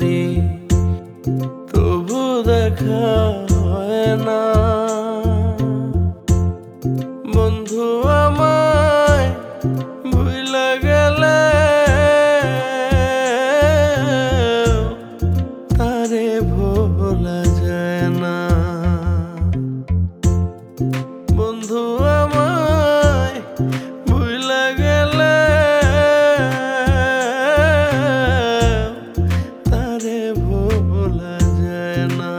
পারি, তবু দেখা হয় না। বন্ধু আমায় ভুইলা গেলে তারে ভোলা যায় না। বন্ধু আমায় ভুইলা গেলে তারে ভোলা যায় না।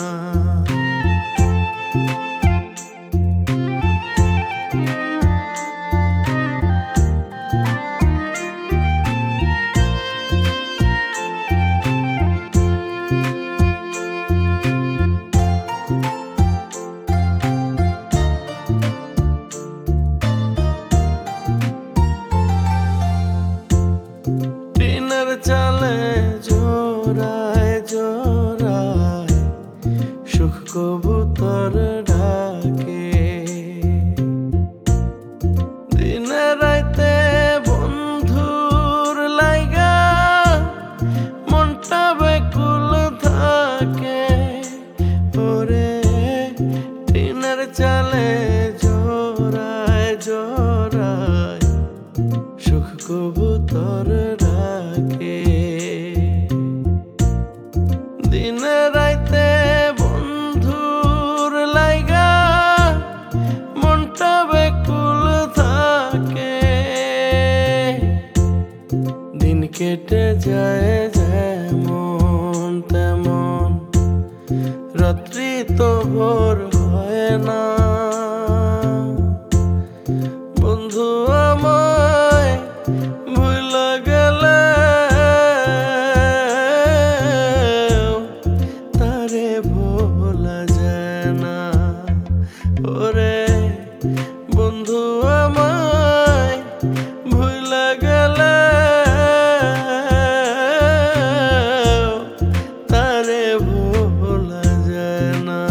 টিনের চালে জোড়ায় জোড়ায় সুখ কবুতর ডাকে। দিনে রাইতে বন্ধুর লাইগা মনটা বেকুল থাকে। ওরে টিনের চালে জোড়ায় জোড়ায় সুখ কবুতর ডাকে। দিনে রাইতে বন্ধুর লাইগা মনটা বেকুল থাকে। দিন কেটে যায় যেমন তেমন, রাত্রি তো ভোর হয় না। বন্ধু আমায় ভুইলা গেলে তারে ভোলা যায় না। ওরে বন্ধু আমায় ভুইলা গেলে তারে ভোলা যায় না।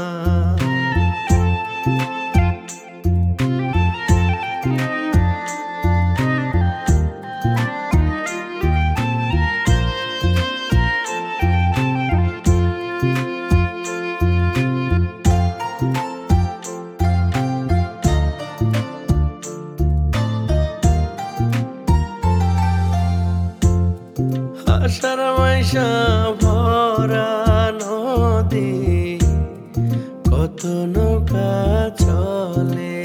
আষাঢ় মাইশা ভরা নদী, কত নৌকা চলে।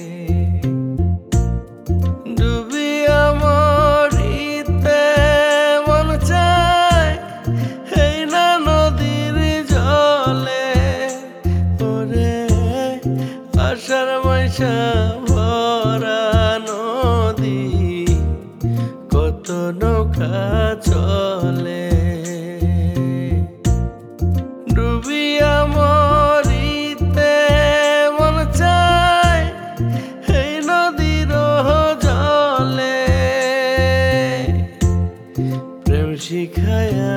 ডুবিয়া মরিতে মন চায় এই না নদীর জলে। ওরে আষাঢ় মাইশা ভরা নদী, কত নৌকা চলে। ডুবিয়া মরিতে মন চায় এই নদীর জলে। প্রেম শিখায়া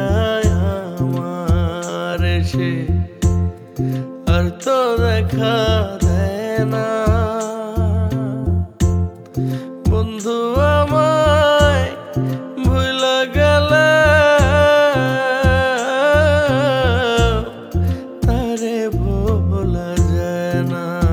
আমার সে আর তো দেখা দেয় না। বন্ধু আমায় ভুইলা গেলে তারে ভোলা যায় না।